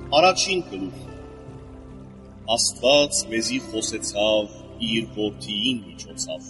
Առաջին գլուխ Աստված մեզի խոսեցավ իր որդիին միջոցով։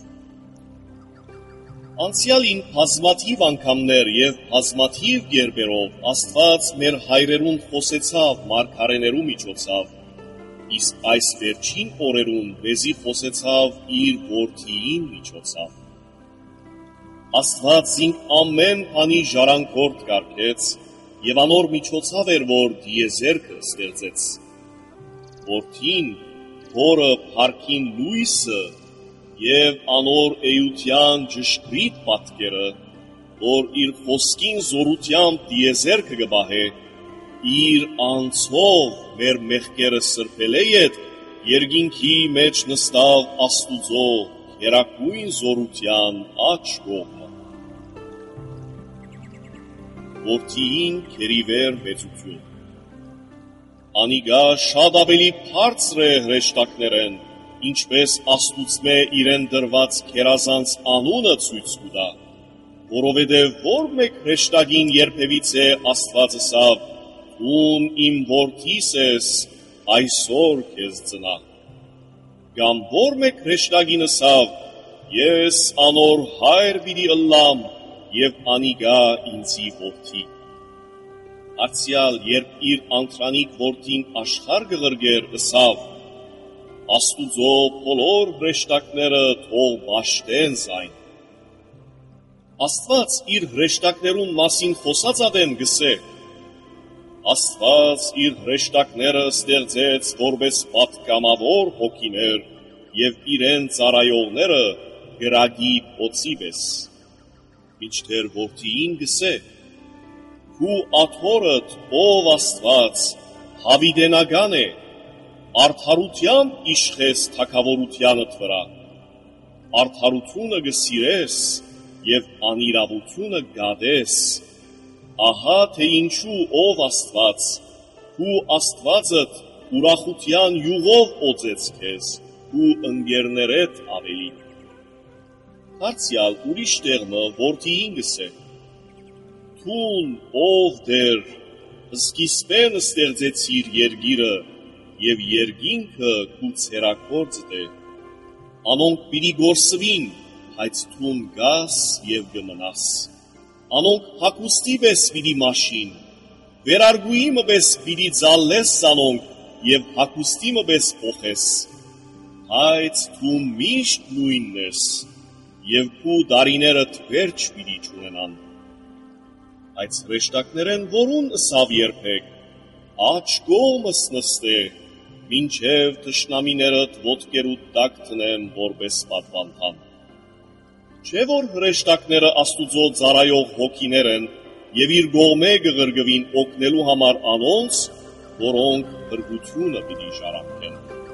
Անցյալին բազմաթիվ անգամներ և բազմաթիվ կերպերով Աստված մեր հայրերուն խոսեցավ մարգարեներու միջոցով, իսկ այս վերջին օրերուն մեզի խոսեցավ իր որդիին միջոցով։ Աստված զինք ամեն բանի ժառանգորդ կարգեց և անոր միջոցով էր, որ դիեզերքը ստեղծեց։ Որդին, որը փառքին լույսը և անոր էության ճշգրիտ պատկերը, որ իր խոսքին զորությամբ դիեզերքը կպահե, իր անձով մեր մեղքերը սրբել է ետ երկինքի մեջ նստավ Աստուծո գերագույն զորության աջ կողմը։ Որդիին քերիվեր մեծություն։ Անիգա շատ ավելի բարձր է հրեշտակներեն, ինչպես Աստուծմե իրեն դրված քերազանց անունը ցույց կտա, որովհետև որ մեկ հրեշտակին երբևիցե Աստված ասավ. «Ուն իմ որդիս ես, այսօր քեզ ծնա», կամ որ մեկ հրեշտակին ասավ. «Ես անոր հայր պիտի ըլլամ, և անիգա ինձի որդի»։ Արձյալ երբ իր անդրանիկ որդին աշխարհ կղրկեր, ասավ. «Աստուծո բոլոր հրեշտակները թող պաշտեն զայն»։ Աստված իր հրեշտակներուն մասին խոսած ադեն գսե. Աստված իր հրեշտակները ստեղծեց որպես պատգամավոր հոգիներ և իրեն ծառայողները գրագի օծի պես։ Մինչդեռ որդիին գսե. «Քու աթոռդ, ով Աստված, հավիտենական է, արդարությամբ իշխես թագավորությանդ վրա, արդարությունը կսիրես և անիրավությունը կադես, ահա թե ինչու ով Աստված, քու Աստվածդ ուրախության յուղով օծեց քեզ ու ընկերներդ ավելի»։ Դարձյալ ուրիշ տեղը որդիին գսե. «Թուն ով դեր, սկիզբեն ստեղծեցիր երկիրը և երկինքը քու ցերագործդ է, անոնք պիտի գործվին, բայց թուն գաս և կմնաս, անոնք հագուստի պես պիտի մաշին, վերարգուի պես պիտի ձալես անոնք և հագուստի պես փոխես, բայց թուն միշտ նույնն ես և քու դարիներդ վերջ պիտի չունենան»։ Այս հրեշտակներեն որուն ըսավ երբեք. «Աջ կողմս նստե, մինչև թշնամիներդ ոտքերուդ տակ դնեմ որպես պատվանդան»։ Չէ՞ որ հրեշտակները Աստուծո ծառայող հոգիներ են և իր կողմէ կղրկվին օգնելու համար անոնց, որոնք փրկությունը պիտի ժառանգեն։